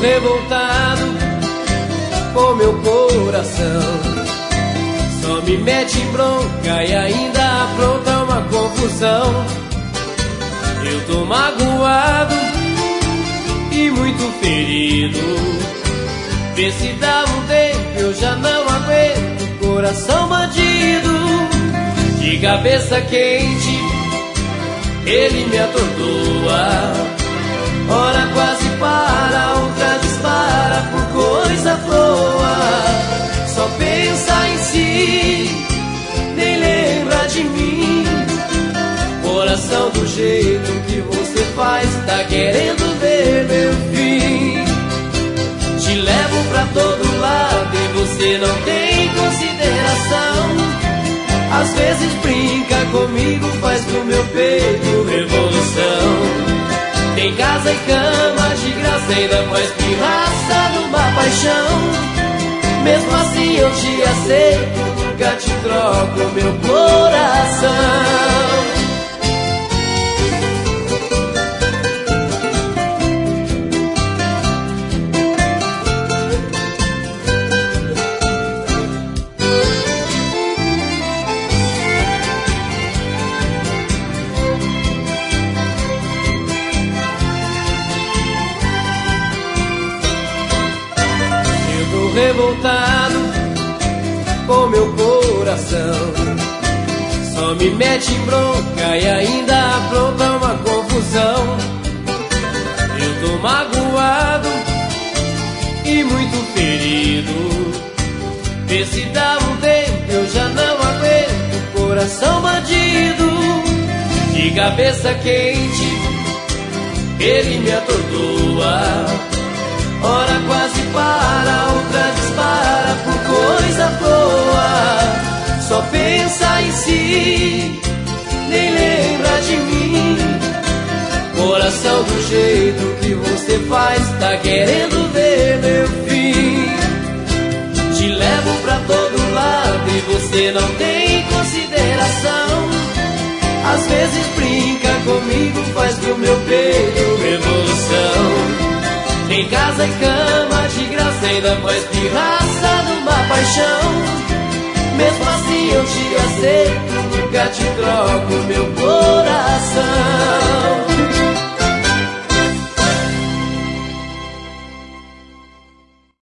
revoltado com meu coração. Só me mete bronca e ainda apronta uma confusão. Eu tô magoado e muito ferido. Vê se dá um tempo, eu já não aguento. Coração bandido, de cabeça quente, ele me atordoa. Ora quase para, outra dispara por coisa boa. Só pensa em si, nem lembra de mim. Coração, do jeito que você faz, tá querendo ver meu fim. Te levo pra todo lado e você não tem consideração. Às vezes brinca comigo, faz do meu peito revolução. Tem casa e cama de graça, ainda faz pirraça numa paixão. Mesmo assim eu te aceito, nunca te troco meu coração. Revoltado com meu coração, só me mete bronca e ainda apronta uma confusão. Eu tô magoado e muito ferido. Vê se dá um tempo, eu já não aguento. Coração bandido, de cabeça quente, ele me atordoa. Ora quase para, outra dispara por coisa boa. Só pensa em si, nem lembra de mim. Coração, do jeito que você faz, tá querendo ver meu fim. Te levo pra todo lado e você não tem consideração. Às vezes brinca comigo, faz do meu peito revolução. Tem casa e cama de graça, ainda faz pirraça numa paixão. Mesmo assim eu te aceito, nunca te troco meu coração.